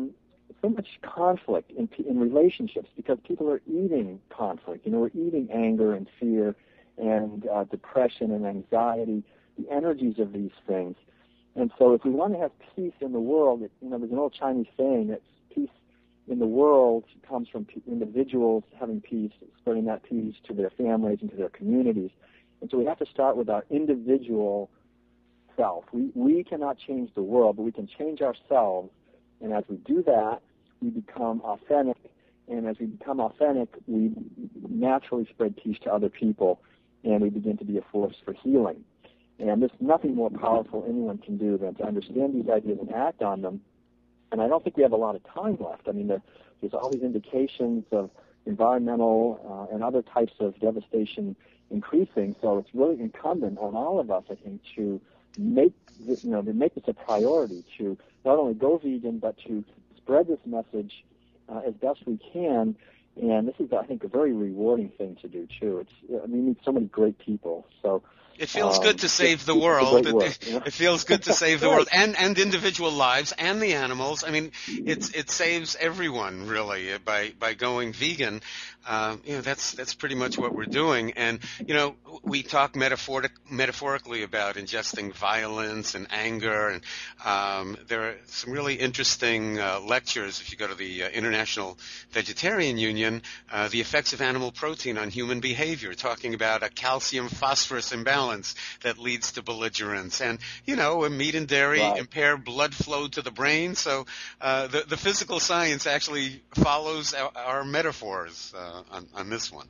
conflict in relationships, because people are eating conflict. We're eating anger and fear and depression and anxiety, the energies of these things. And so if we want to have peace in the world, there's an old Chinese saying that peace in the world comes from individuals having peace, spreading that peace to their families and to their communities. And so we have to start with our individual self. We cannot change the world, but we can change ourselves. And as we do that, we become authentic. And as we become authentic, we naturally spread peace to other people, and we begin to be a force for healing. And there's nothing more powerful anyone can do than to understand these ideas and act on them. And I don't think we have a lot of time left. I mean, there's all these indications of environmental and other types of devastation increasing. So it's really incumbent on all of us, I think, to make this, make this a priority, to not only go vegan, but to spread this message as best we can. And this is, I think, a very rewarding thing to do too. We meet so many great people. So it feels good to save the world. It feels good to save the world and individual lives and the animals. I mean, it saves everyone really by going vegan. That's pretty much what we're doing. And we talk metaphorically about ingesting violence and anger, and there are some really interesting lectures. If you go to the International Vegetarian Union, the effects of animal protein on human behavior, talking about a calcium-phosphorus imbalance that leads to belligerence, and meat and dairy impair blood flow to the brain. So the physical science actually follows our metaphors on this one.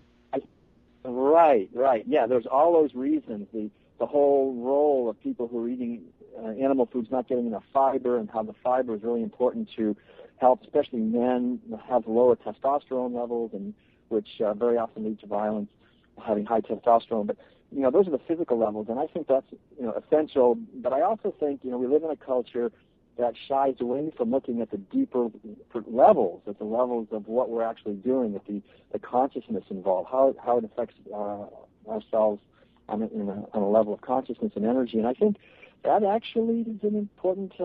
Right. Yeah, there's all those reasons. The whole role of people who are eating animal foods not getting enough fiber, and how the fiber is really important to help, especially men, have lower testosterone levels, and which very often lead to violence, having high testosterone. But those are the physical levels, and I think that's essential. But I also think we live in a culture that shies away from looking at the deeper levels, at the levels of what we're actually doing, at the consciousness involved, how it affects ourselves on a level of consciousness and energy. And I think that actually is an important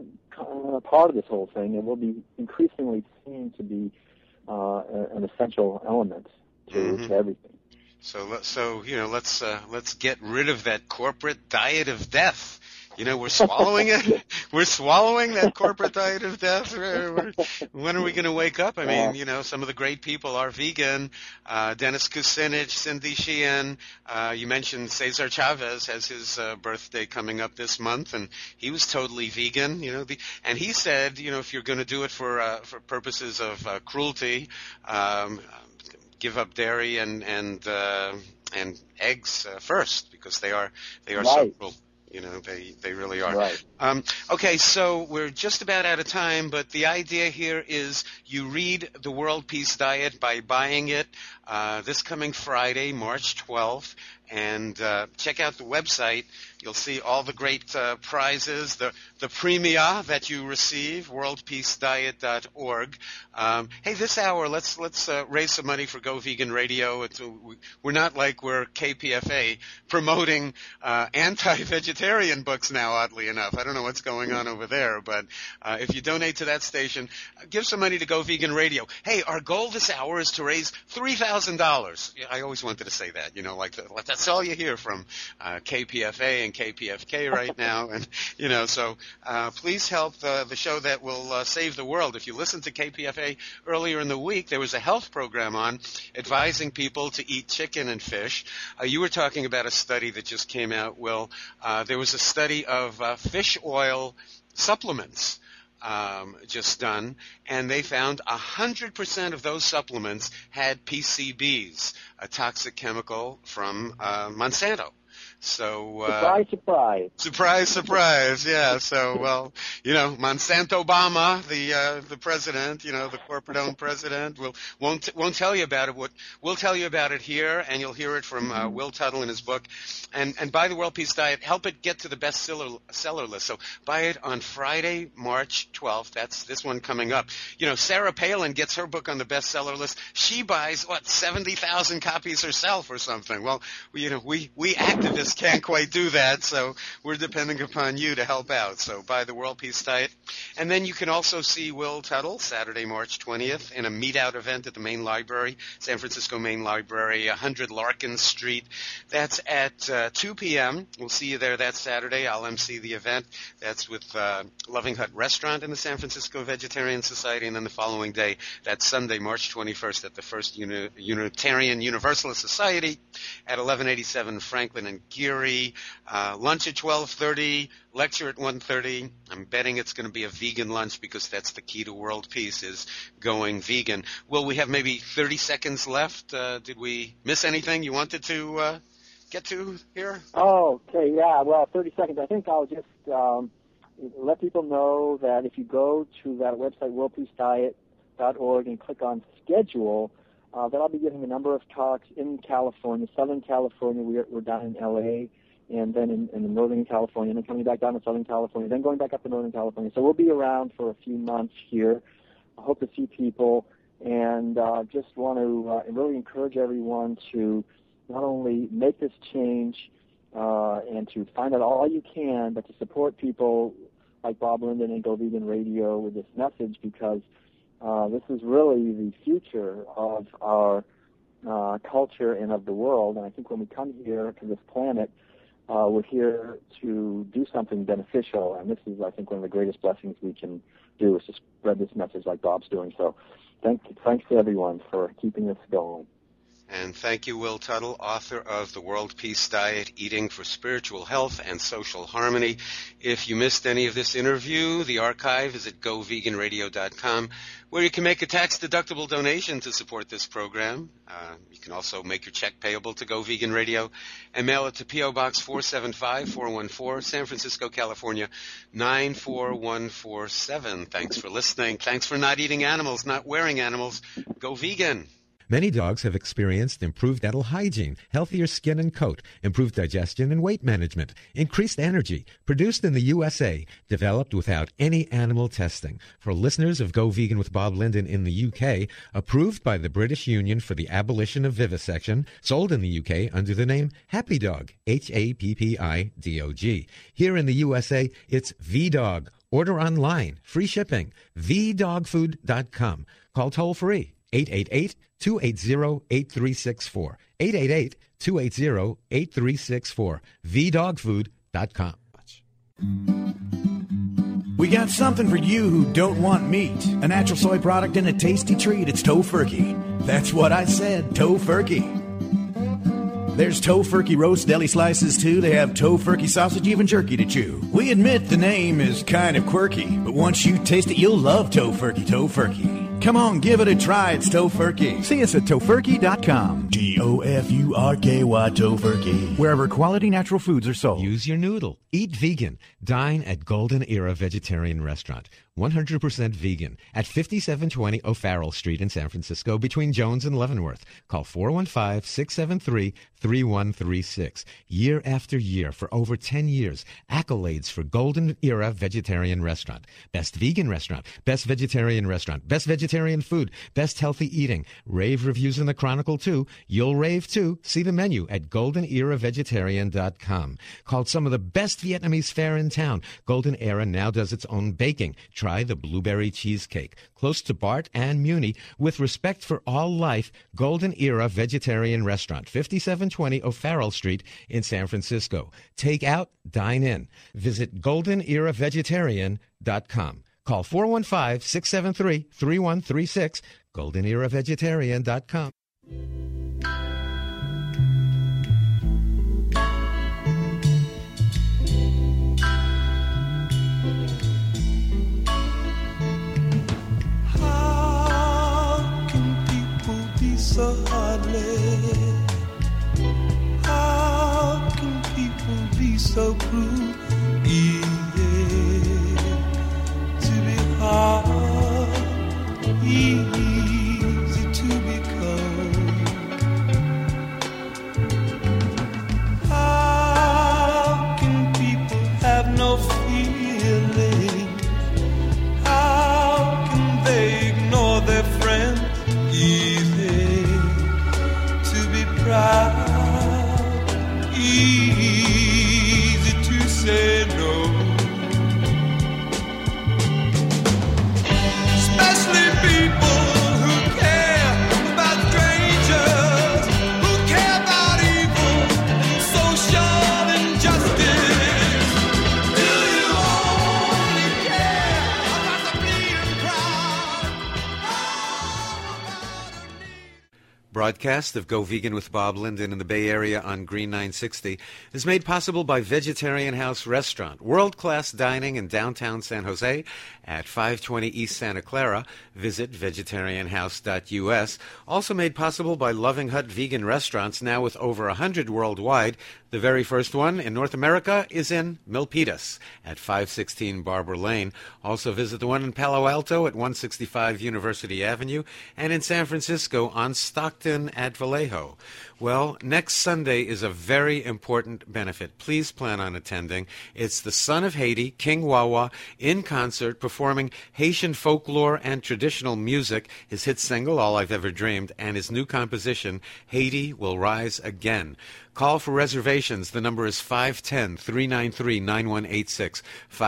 part of this whole thing, and will be increasingly seen to be an essential element to everything. So let's get rid of that corporate diet of death. We're swallowing it. We're swallowing that corporate diet of death. When are we going to wake up? I mean, some of the great people are vegan. Dennis Kucinich, Cindy Sheehan. You mentioned Cesar Chavez has his birthday coming up this month, and he was totally vegan. And he said, if you're going to do it for purposes of cruelty, give up dairy and eggs first, because they are right. so cruel. They really are. Right. Okay, so we're just about out of time, but the idea here is you read The World Peace Diet by buying it this coming Friday, March 12th, and check out the website. You'll see all the great prizes, the premia that you receive, worldpeacediet.org. Hey, this hour, let's raise some money for Go Vegan Radio. We're not like we're KPFA promoting anti-vegetarian books now, oddly enough. I don't know what's going on over there, but if you donate to that station, give some money to Go Vegan Radio. Hey, our goal this hour is to raise $3,000. I always wanted to say that, that's all you hear from KPFA and KPFK right now, and so please help the show that will save the world. If you listen to KPFA earlier in the week, there was a health program on advising people to eat chicken and fish. You were talking about a study that just came out, Will. There was a study of fish oil supplements just done, and they found 100% of those supplements had PCBs, a toxic chemical from Monsanto. So surprise, yeah. So Monsanto Obama, the president, the corporate-owned president, won't tell you about it. We'll tell you about it here, and you'll hear it from Will Tuttle in his book. And buy the World Peace Diet. Help it get to the bestseller list. So buy it on Friday, March 12th. That's this one coming up. Sarah Palin gets her book on the bestseller list. She buys 70,000 copies herself or something. Well, we activists can't quite do that, so we're depending upon you to help out. So buy the World Peace Diet. And then you can also see Will Tuttle Saturday, March 20th in a meet-out event at the Main Library, San Francisco Main Library, 100 Larkin Street. That's at 2 p.m. We'll see you there that Saturday. I'll MC the event. That's with Loving Hut Restaurant and the San Francisco Vegetarian Society. And then the following day, that's Sunday, March 21st, at the First Unitarian Universalist Society at 1187 Franklin and Geary. Lunch at 12:30, lecture at 1:30. I'm betting it's going to be a vegan lunch, because that's the key to world peace, is going vegan. Will we have maybe 30 seconds left? Did we miss anything you wanted to get to here? Oh, okay, yeah. Well, 30 seconds. I think I'll just let people know that if you go to that website, worldpeacediet.org, and click on schedule, that I'll be giving a number of talks in California, Southern California. We're down in L.A., and then in Northern California, and then coming back down to Southern California, then going back up to Northern California. So we'll be around for a few months here. I hope to see people, and just want to really encourage everyone to not only make this change and to find out all you can, but to support people like Bob Linden and Go Vegan Radio with this message, because this is really the future of our culture and of the world. And I think when we come here to this planet, we're here to do something beneficial. And this is, I think, one of the greatest blessings we can do, is to spread this message like Bob's doing. So thanks to everyone for keeping this going. And thank you, Will Tuttle, author of The World Peace Diet, Eating for Spiritual Health and Social Harmony. If you missed any of this interview, the archive is at goveganradio.com, where you can make a tax-deductible donation to support this program. You can also make your check payable to Go Vegan Radio and mail it to P.O. Box 475-414, San Francisco, California, 94147. Thanks for listening. Thanks for not eating animals, not wearing animals. Go vegan. Many dogs have experienced improved dental hygiene, healthier skin and coat, improved digestion and weight management, increased energy, produced in the USA, developed without any animal testing. For listeners of Go Vegan with Bob Linden in the UK, approved by the British Union for the Abolition of Vivisection, sold in the UK under the name Happy Dog, HAPPIDOG. Here in the USA, it's V-Dog. Order online, free shipping, vdogfood.com. Call toll free 888-280-8364. 888-280-8364. VDogfood.com. We got something for you who don't want meat. A natural soy product and a tasty treat. It's Tofurkey. That's what I said, Tofurkey. There's Tofurkey roast deli slices, too. They have Tofurkey sausage, even jerky to chew. We admit the name is kind of quirky, but once you taste it, you'll love Tofurkey. Tofurkey. Come on, give it a try. It's Tofurkey. See us at Tofurkey.com. Tofurky, Tofurkey. Wherever quality natural foods are sold. Use your noodle. Eat vegan. Dine at Golden Era Vegetarian Restaurant. 100% vegan at 5720 O'Farrell Street in San Francisco between Jones and Leavenworth. Call 415-673-3136. Year after year for over 10 years, accolades for Golden Era Vegetarian Restaurant. Best vegan restaurant, best vegetarian restaurant, best vegetarian food, best healthy eating. Rave reviews in the Chronicle too. You'll rave too. See the menu at goldeneravegetarian.com. Called some of the best Vietnamese fare in town. Golden Era now does its own baking. Try the blueberry cheesecake. Close to Bart and Muni, with respect for all life, Golden Era Vegetarian Restaurant, 5720 O'Farrell Street in San Francisco. Take out, dine in. Visit goldeneravegetarian.com. Call 415-673-3136, goldeneravegetarian.com. So heartless. How can people be so cruel? Easy to be hard, easy to be cold. How can people have no feelings? How can they ignore their friends? Proud, easy to say no. Especially people who care about strangers, who care about evil and social injustice. Do you only care about the being proud? Broadcast of Go Vegan with Bob Linden in the Bay Area on Green 960 is made possible by Vegetarian House Restaurant, world-class dining in downtown San Jose at 520 East Santa Clara. Visit vegetarianhouse.us. Also made possible by Loving Hut Vegan Restaurants, now with over 100 worldwide. The very first one in North America is in Milpitas at 516 Barber Lane. Also visit the one in Palo Alto at 165 University Avenue, and in San Francisco on Stockton at Vallejo. Well, next Sunday is a very important benefit. Please plan on attending. It's the son of Haiti, King Wawa, in concert performing Haitian folklore and traditional music, his hit single, All I've Ever Dreamed, and his new composition, Haiti Will Rise Again. Call for reservations. The number is 510-393-9186.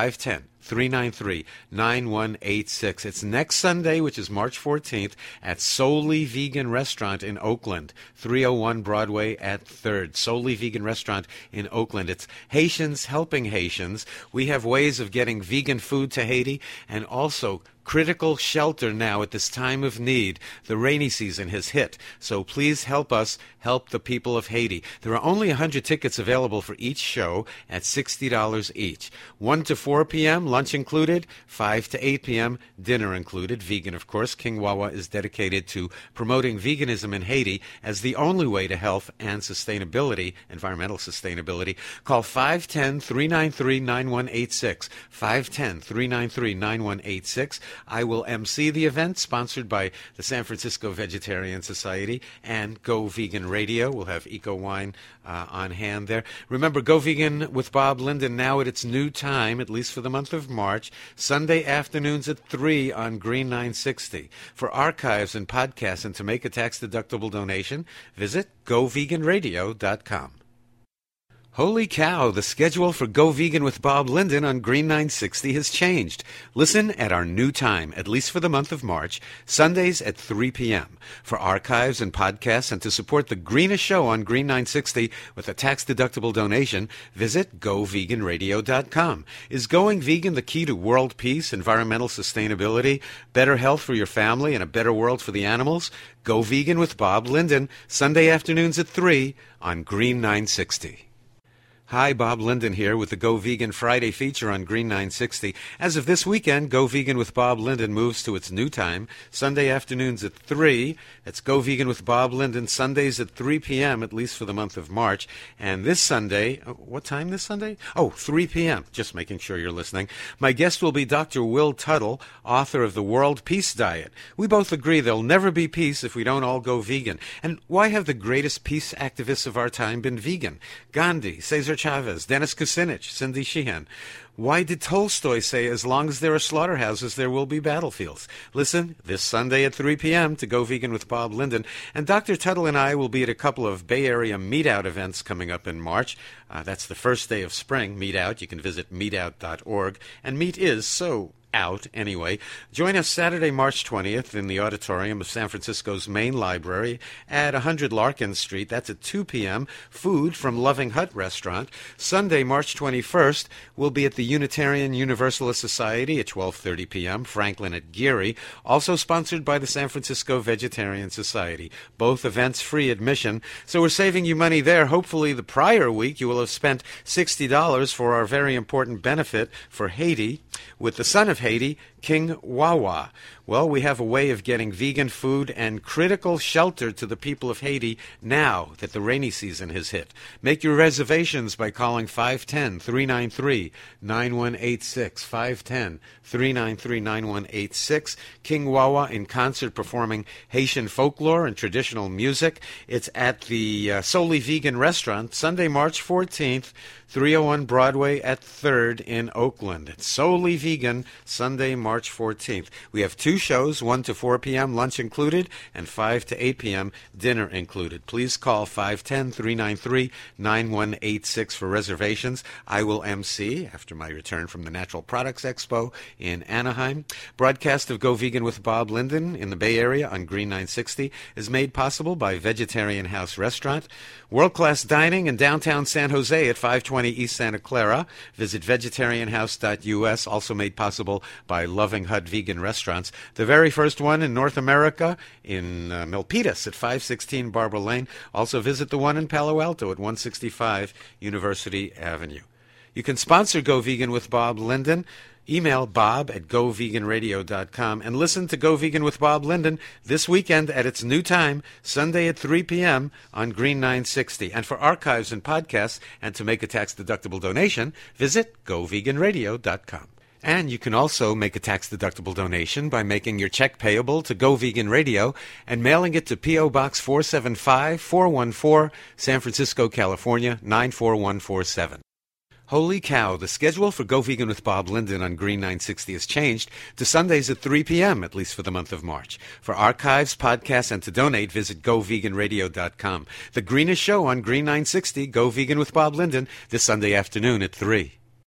510-393-9186. It's next Sunday, which is March 14th, at Solely Vegan Restaurant in Oakland, 301 Broadway at 3rd. Solely Vegan Restaurant in Oakland. It's Haitians helping Haitians. We have ways of getting vegan food to Haiti, and also critical shelter now at this time of need. The rainy season has hit, so please help us help the people of Haiti. There are only 100 tickets available for each show at $60 each. 1 to 4 p.m., lunch included. 5 to 8 p.m., dinner included. Vegan, of course. King Wawa is dedicated to promoting veganism in Haiti as the only way to health and sustainability, environmental sustainability. Call 510-393-9186. 510-393-9186. I will MC the event, sponsored by the San Francisco Vegetarian Society and Go Vegan Radio. We'll have Eco Wine on hand there. Remember, Go Vegan with Bob Linden now at its new time, at least for the month of March, Sunday afternoons at 3 on Green 960. For archives and podcasts and to make a tax-deductible donation, visit GoVeganRadio.com. Holy cow, the schedule for Go Vegan with Bob Linden on Green 960 has changed. Listen at our new time, at least for the month of March, Sundays at 3 p.m. For archives and podcasts and to support the greenest show on Green 960 with a tax-deductible donation, visit GoVeganRadio.com. Is going vegan the key to world peace, environmental sustainability, better health for your family, and a better world for the animals? Go Vegan with Bob Linden, Sunday afternoons at 3 on Green 960. Hi, Bob Linden here with the Go Vegan Friday feature on Green 960. As of this weekend, Go Vegan with Bob Linden moves to its new time, Sunday afternoons at 3. That's Go Vegan with Bob Linden, Sundays at 3 p.m., at least for the month of March. And this Sunday, what time this Sunday? 3 p.m., just making sure you're listening. My guest will be Dr. Will Tuttle, author of The World Peace Diet. We both agree there'll never be peace if we don't all go vegan. And why have the greatest peace activists of our time been vegan? Gandhi, Cesar Chavez, Dennis Kucinich, Cindy Sheehan. Why did Tolstoy say, as long as there are slaughterhouses, there will be battlefields? Listen this Sunday at 3 p.m. to Go Vegan with Bob Linden. And Dr. Tuttle and I will be at a couple of Bay Area Meat Out events coming up in March. That's the first day of spring, Meat Out. You can visit meatout.org. And meat is so out anyway. Join us Saturday, March 20th in the auditorium of San Francisco's main library at 100 Larkin Street. That's at 2 p.m. Food from Loving Hut Restaurant. Sunday, March 21st, we'll be at the Unitarian Universalist Society at 12:30 p.m. Franklin at Geary. Also sponsored by the San Francisco Vegetarian Society. Both events free admission. So we're saving you money there. Hopefully the prior week you will have spent $60 for our very important benefit for Haiti with the son of Haiti, King Wawa. Well, we have a way of getting vegan food and critical shelter to the people of Haiti now that the rainy season has hit. Make your reservations by calling 510-393-9186. 510-393-9186. King Wawa in concert performing Haitian folklore and traditional music. It's at the Solely Vegan Restaurant, Sunday, March 14th, 301 Broadway at 3rd in Oakland. It's Solely Vegan, Sunday, March 14th. We have two shows, 1 to 4 p.m., lunch included, and 5 to 8 p.m., dinner included. Please call 510-393-9186 for reservations. I will MC after my return from the Natural Products Expo in Anaheim. Broadcast of Go Vegan with Bob Linden in the Bay Area on Green 960 is made possible by Vegetarian House Restaurant. World-class dining in downtown San Jose at 520 East Santa Clara. Visit vegetarianhouse.us, also made possible by Loving Hut Vegan Restaurants. The very first one in North America in Milpitas at 516 Barbara Lane. Also visit the one in Palo Alto at 165 University Avenue. You can sponsor Go Vegan with Bob Linden. Email Bob at GoVeganRadio.com and listen to Go Vegan with Bob Linden this weekend at its new time, Sunday at 3 p.m. on Green 960. And for archives and podcasts and to make a tax-deductible donation, visit GoVeganRadio.com. And you can also make a tax-deductible donation by making your check payable to Go Vegan Radio and mailing it to P.O. Box 475-414, San Francisco, California, 94147. Holy cow, the schedule for Go Vegan with Bob Linden on Green 960 has changed to Sundays at 3 p.m., at least for the month of March. For archives, podcasts, and to donate, visit GoVeganRadio.com. The greenest show on Green 960, Go Vegan with Bob Linden, this Sunday afternoon at 3.